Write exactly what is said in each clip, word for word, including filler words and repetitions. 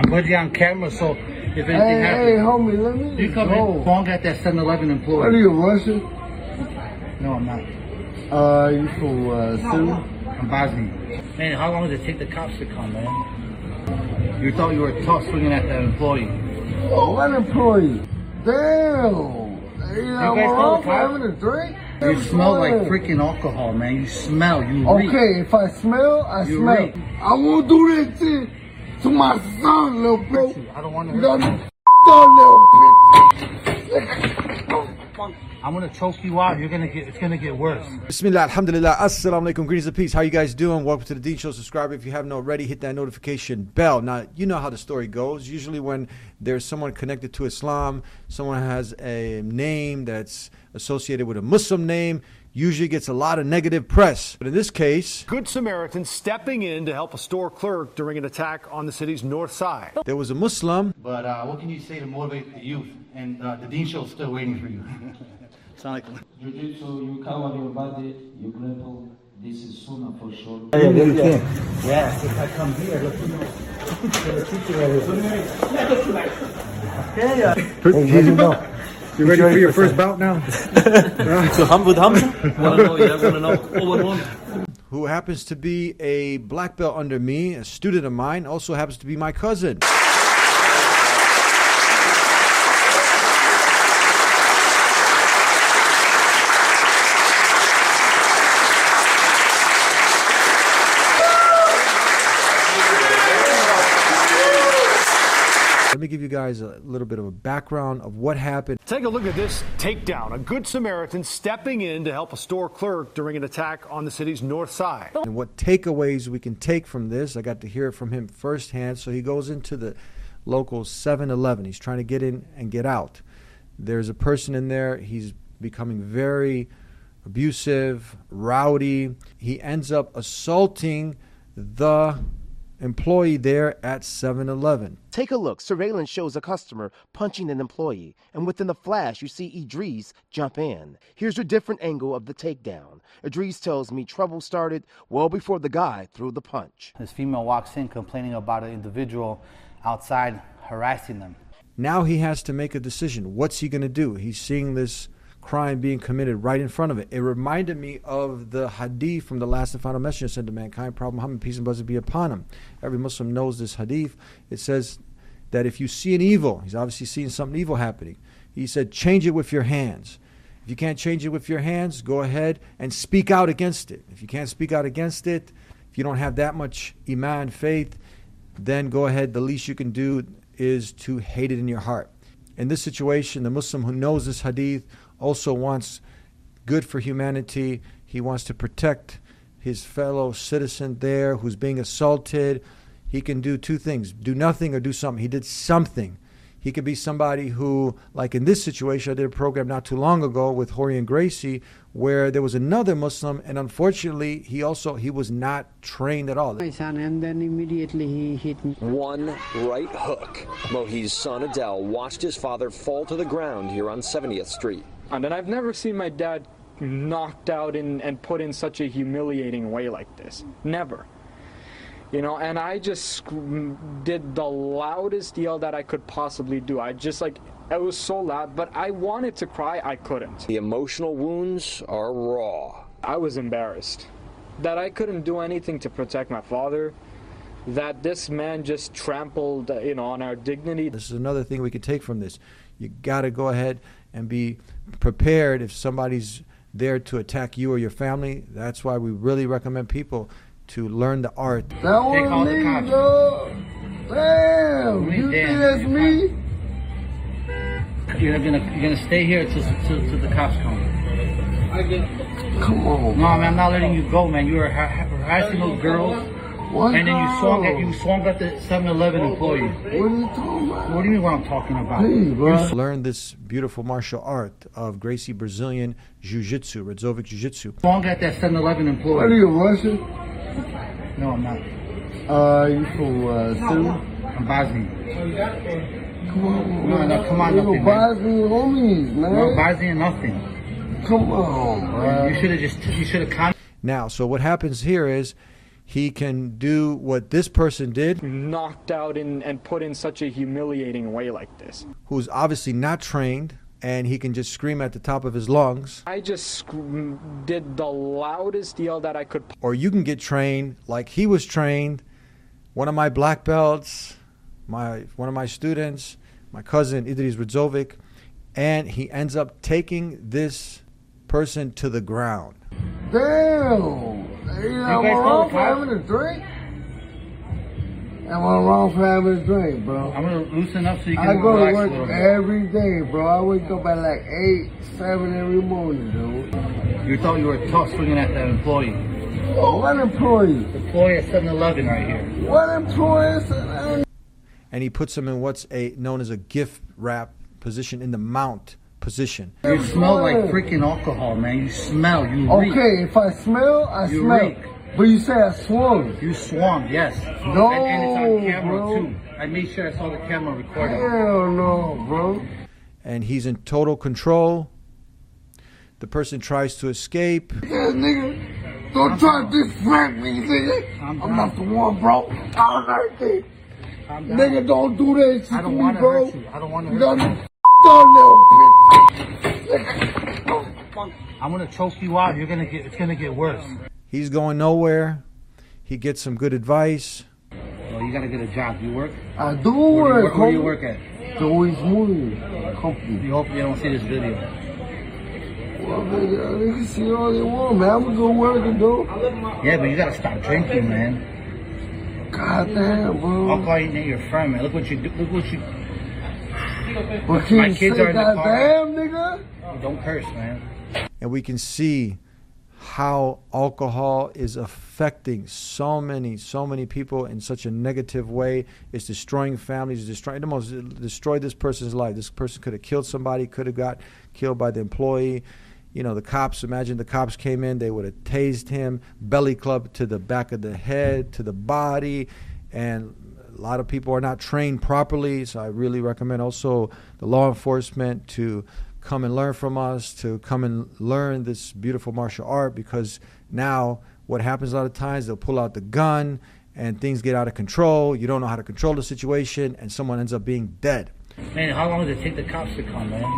put you on camera, so if anything hey, happens. Hey, homie, let me You come go. in, phone at that seven eleven employee. What are you, Russian? No, I'm not. Uh, you from, uh, Syria? I'm Bosnian. Man, how long does it take the cops to come, man? You thought you were tough swinging at that employee. Oh, what employee? Damn. Hey, I'm wrong for having a drink? You That's smell fine. like freaking alcohol, man. You smell. You Okay, reek. if I smell, I You smell. reek. I won't do that shit to my son, little bro. I don't want to. You got me f***ed up, little bitch. I'm gonna choke you out. You're gonna get. It's gonna get worse. Bismillah, alhamdulillah, assalamu alaikum, greetings and peace. How you guys doing? Welcome to the Deen Show. Subscribe if you haven't already. Hit that notification bell. Now, you know how the story goes. Usually when there's someone connected to Islam, someone has a name that's associated with a Muslim name, usually gets a lot of negative press. But in this case, Good Samaritan stepping in to help a store clerk during an attack on the city's north side. there was a Muslim. But uh, what can you say to motivate the youth? And uh, the Deen Show's still waiting for you. Sound like. Jiu-Jitsu, you cover your body, you grapple. This is sunnah for sure. Yeah, yeah, yeah. Yeah, if I come here, look, you know. You ready for your first bout now? So Hamza with Hamza? Wanna know, yeah, wanna know. Oh, one, one. Who happens to be a black belt under me, a student of mine, also happens to be my cousin. Let me give you guys a little bit of a background of what happened. Take a look at this takedown. A Good Samaritan stepping in to help a store clerk during an attack on the city's north side. And what takeaways we can take from this. I got to hear it from him firsthand. So he goes into the local seven eleven. He's trying to get in and get out. There's a person in there. He's becoming very abusive, rowdy. He ends up assaulting the employee there at seven eleven. Take a look. Surveillance shows a customer punching an employee, and within the flash, you see Idris jump in. Here's a different angle of the takedown. Idris tells me trouble started well before the guy threw the punch. This female walks in complaining about an individual outside harassing them. Now he has to make a decision. What's he going to do? He's seeing this crime being committed right in front of it. It reminded me of the hadith from the last and final messenger sent to mankind, Prophet Muhammad, peace and blessings be upon him. Every Muslim knows this hadith. It says that if you see an evil, he's obviously seeing something evil happening. He said, change it with your hands. If you can't change it with your hands, go ahead and speak out against it. If you can't speak out against it, if you don't have that much iman, faith, then go ahead. The least you can do is to hate it in your heart. In this situation, the Muslim who knows this hadith also wants good for humanity. He wants to protect his fellow citizen there who's being assaulted. He can do two things, do nothing or do something. He did something. He could be somebody who, like in this situation, I did a program not too long ago with Horian Gracie where there was another Muslim, and unfortunately he also he was not trained at all. My son, and then immediately he hit me. One right hook. Mohi's son Adele watched his father fall to the ground here on seventieth street. And then I've never seen my dad knocked out in, and put in such a humiliating way like this. Never. You know, and I just did the loudest yell that I could possibly do. I just like, it was so loud, but I wanted to cry, I couldn't. The emotional wounds are raw. I was embarrassed that I couldn't do anything to protect my father, that this man just trampled, you know, on our dignity. This is another thing we could take from this. You got to go ahead and be prepared if somebody's there to attack you or your family. That's why we really recommend people to learn the art. That was me, dog. Damn, you think that's me? You're gonna you're gonna stay here till till, till the cops come. Come on. No, man, I'm not letting you go, man. You were har- harassing those girls. What? And then you swung at you swung at the seven eleven employee. What are you talking about? What do you mean what I'm talking about? Hey, bro. Learn this beautiful martial art of Gracie Brazilian Jiu-Jitsu, Radzovic Jiu-Jitsu. Swung at that seven eleven employee. What are you, Russian? No, I'm not. Uh, you from, uh, Syria? I'm Bosnian. Come on, No, man. no, come on, You nothing, man. Bosnian homies, man. No, Bosnian nothing. Come on, bro. You should have just you should have con- Now, so what happens here is he can do what this person did, knocked out in, and put in such a humiliating way like this. Who's obviously not trained, and he can just scream at the top of his lungs. I just sc- did the loudest yell that I could. Or you can get trained like he was trained. One of my black belts, my one of my students, my cousin Idris Ridzovic, and he ends up taking this person to the ground. Damn! Hey, am I wrong for having a drink? Am I wrong for having a drink, bro? I'm gonna loosen up so you can I go to work a little bit. every day, bro. I wake up at like eight, seven every morning, dude. You thought you were tough swinging at that employee. Oh, what employee? Employee at seven eleven right here. What employee? And he puts him in what's a known as a gift wrap position, in the mount position. You smell like freaking alcohol, man. You smell. You reek. Okay, if I smell, I you smell. Reek. But you say I swung. You swung, yes. No, and, and it's on camera, bro. too. I made sure I saw the camera recording. Hell no, bro. And he's in total control. The person tries to escape. Yeah, nigga. Don't I'm try to disrespect me, nigga. I'm, I'm not the one, bro. I'll hurt you. Nigga, don't do that shit I don't to me, want to bro. hurt you. I don't want to You hurt don't you. little bitch. I'm going to choke you out. You're going to get, it's going to get worse. He's going nowhere. He gets some good advice. Well, you got to get a job. You work? I do Where, work. where, where do you work at? The Always Moving Company. You hope you don't see this video. Well, nigga, they can see all they want, man. I'm going to go work and do. Yeah, but you got to stop drinking, man. God damn, bro. Alcohol ain't your friend, man. Look what you do. Look what you... Well, can My you kids say are in the God car. damn, nigga? Don't curse, man. And we can see how alcohol is affecting so many, so many people in such a negative way. It's destroying families, destroying, it almost destroyed this person's life. This person could have killed somebody, could have got killed by the employee. You know, the cops, imagine the cops came in, they would have tased him, belly club to the back of the head, to the body, and a lot of people are not trained properly. So I really recommend also the law enforcement to come and learn from us, to come and learn this beautiful martial art, because now what happens a lot of times, they'll pull out the gun and things get out of control. You don't know how to control the situation, and someone ends up being dead. Man, how long does it take the cops to come, man?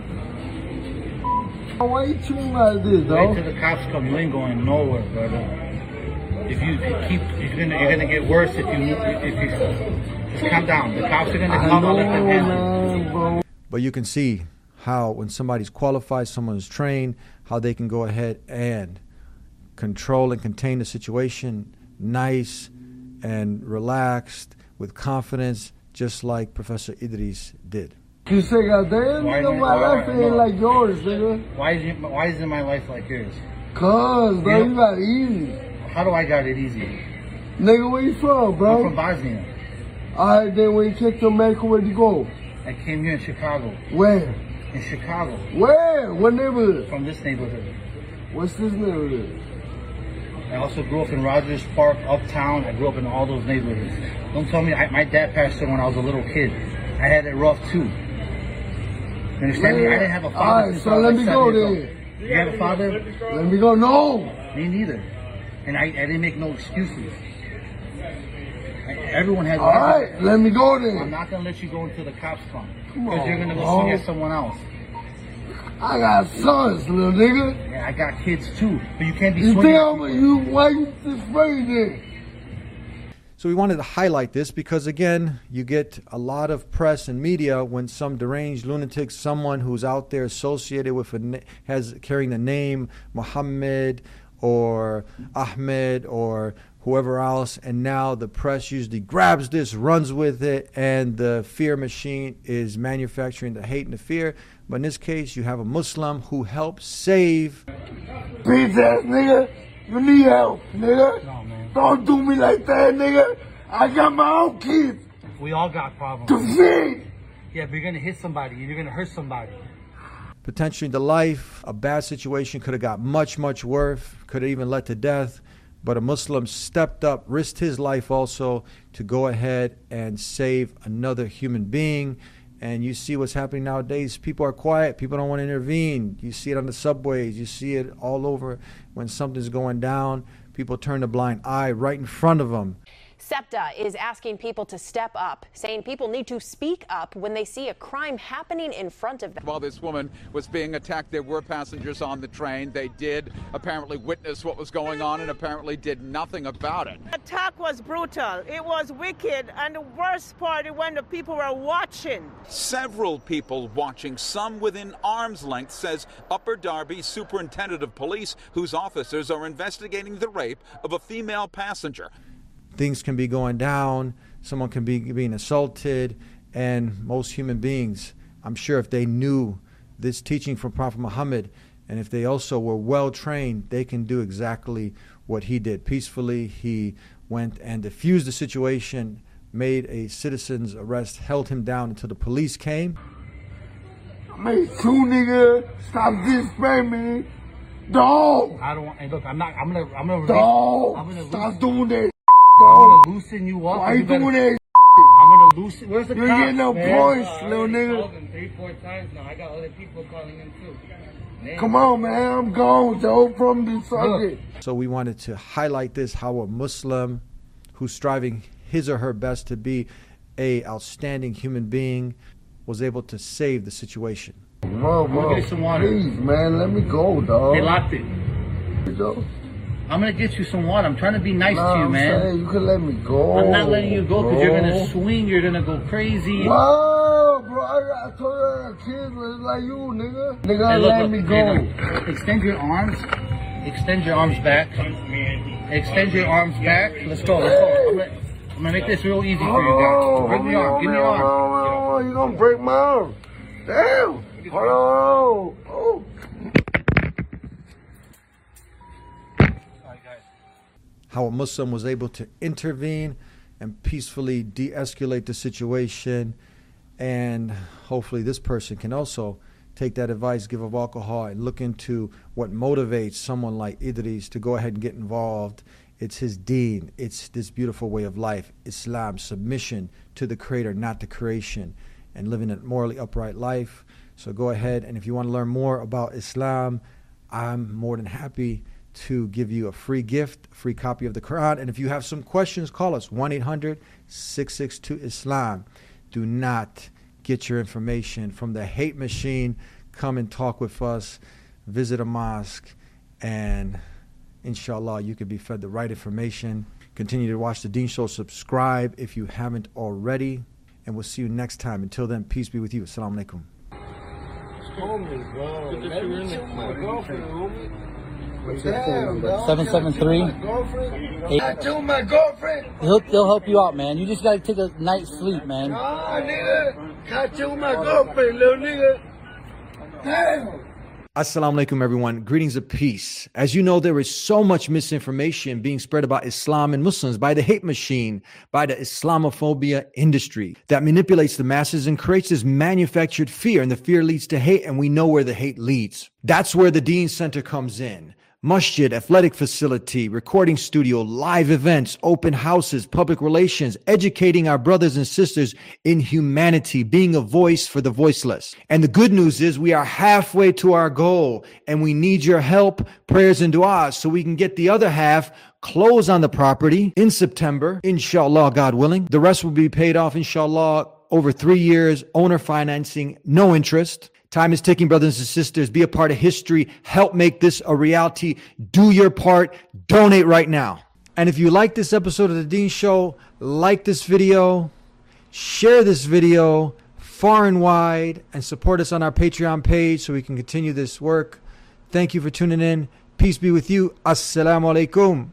Why you treating like this, Wait dog? till the cops come. You ain't going nowhere, brother. If you keep, you're gonna, you're gonna get worse if you, if you just calm down. The cops are gonna come. I'll let them handle it. But you can see how when somebody's qualified, someone's trained, how they can go ahead and control and contain the situation nice and relaxed with confidence, just like Professor Idris did. You say, God damn, Why nigga, is my it- life why- ain't no. like yours, nigga. Why is it, why isn't my life like yours? Cause, bro, You you know- got it easy. How do I got it easy? Nigga, where you from, I'm bro? from Bosnia. Alright, then when you came to America, where'd you go? I came here in Chicago. Where? In Chicago. Where? What neighborhood? From this neighborhood. What's this neighborhood? I also grew up in Rogers Park, Uptown. I grew up in all those neighborhoods. Don't tell me, I, my dad passed away when I was a little kid. I had it rough too. You understand me? I didn't have a father. Alright, since so I was let like me seven go years old. then. You have a father? Let me go. No. Me neither. And I, I didn't make no excuses. I, everyone has. Alright, let me go I'm then. not gonna let you go until the cops come. Come Because on, you're gonna go bro. swing at someone else. I got sons, little nigga. Yeah, I got kids too, but you can't be You swinging. tell me, you, why you afraid then? So we wanted to highlight this because, again, you get a lot of press and media when some deranged lunatic, someone who's out there associated with, a, na- has carrying the name Muhammad or Ahmed or whoever else, and now the press usually grabs this, runs with it, and the fear machine is manufacturing the hate and the fear. But in this case, you have a Muslim who helped save. Bitch ass nigga, you need help, nigga. No, man. Don't do me like that, nigga. I got my own kids We all got problems. to feed. Yeah, but you're gonna hit somebody. You're gonna hurt somebody. Potentially the life, a bad situation could have got much, much worse, could have even led to death. But a Muslim stepped up, risked his life also to go ahead and save another human being. And you see what's happening nowadays. People are quiet. People don't want to intervene. You see it on the subways. You see it all over when something's going down. People turn a blind eye right in front of them. SEPTA is asking people to step up, saying people need to speak up when they see a crime happening in front of them. While this woman was being attacked, there were passengers on the train. They did apparently witness what was going on and apparently did nothing about it. The attack was brutal. It was wicked. And the worst part is when the people were watching. Several people watching, some within arm's length, says Upper Darby Superintendent of Police, whose officers are investigating the rape of a female passenger. Things can be going down, someone can be being assaulted, and most human beings, I'm sure if they knew this teaching from Prophet Muhammad, and if they also were well trained, they can do exactly what he did. Peacefully, he went and diffused the situation, made a citizen's arrest, held him down until the police came. I made two niggas stop disrespecting me. Dog! I don't want, hey, look, I'm not, I'm gonna, I'm gonna, Dog! I'm gonna Stop doing that. I'm gonna loosen you up. Why you you doing better, that? I'm gonna loosen. Where's the You cops, ain't getting no man? points, Uh, little I nigga. called him three, four times now. I got other people calling him too. Man. Come on, man. I'm gone, Joe, from the subject. So we wanted to highlight this, how a Muslim who's striving his or her best to be a outstanding human being was able to save the situation. Bro, bro, get some water. please, man, let me go, dog. They locked it. Joe. I'm gonna get you some water. I'm trying to be nice Nah, to you, I'm man. saying you can let me go. I'm not letting you go because you're bro. gonna swing. You're gonna go crazy. Whoa, bro, I, got, I told you I got kids just like you, nigga. Nigga, Hey, look, let look, me hey, go. look. Extend your arms. Extend your arms back. Extend your arms back. Let's go. Let's go. I'm gonna, I'm gonna make this real easy for you guys. Bring the arm. Give me your arm. Hold on, hold on. You gonna break my arm. Damn. Hold on. Oh. How a Muslim was able to intervene and peacefully de-escalate the situation, and hopefully this person can also take that advice, give up alcohol, and look into what motivates someone like Idris to go ahead and get involved. It's his deen. It's this beautiful way of life, Islam, submission to the Creator, not the creation, and living a morally upright life. So go ahead, and if you want to learn more about Islam, I'm more than happy to give you a free gift, a free copy of the Quran. And if you have some questions, call us, one eight hundred, six six two, Islam. Do not get your information from the hate machine. Come and talk with us, visit a mosque, and inshallah, you can be fed the right information. Continue to watch The Deen Show. Subscribe if you haven't already. And we'll see you next time. Until then, peace be with you. Assalamu alaikum. Homie, bro. Good that you're in the my girlfriend, homie. seven seven three. I told my girlfriend. He'll, he'll help you out, man. You just gotta take a night's sleep, man. Nah, nigga. I told my girlfriend, little nigga. Damn. Assalamu alaikum, everyone. Greetings of peace. As you know, there is so much misinformation being spread about Islam and Muslims by the hate machine, by the Islamophobia industry that manipulates the masses and creates this manufactured fear, and the fear leads to hate, and we know where the hate leads. That's where the Deen Center comes in. Masjid, athletic facility, recording studio, live events, open houses, public relations, educating our brothers and sisters in humanity, being a voice for the voiceless. And the good news is we are halfway to our goal, and we need your help, prayers, and du'as so we can get the other half close on the property in September, inshallah, God willing. The rest will be paid off, inshallah, over three years, owner financing, no interest. Time is ticking, brothers and sisters. Be a part of history. Help make this a reality. Do your part. Donate right now. And if you like this episode of The Deen Show, like this video, share this video far and wide, and support us on our Patreon page so we can continue this work. Thank you for tuning in. Peace be with you. Assalamu alaikum.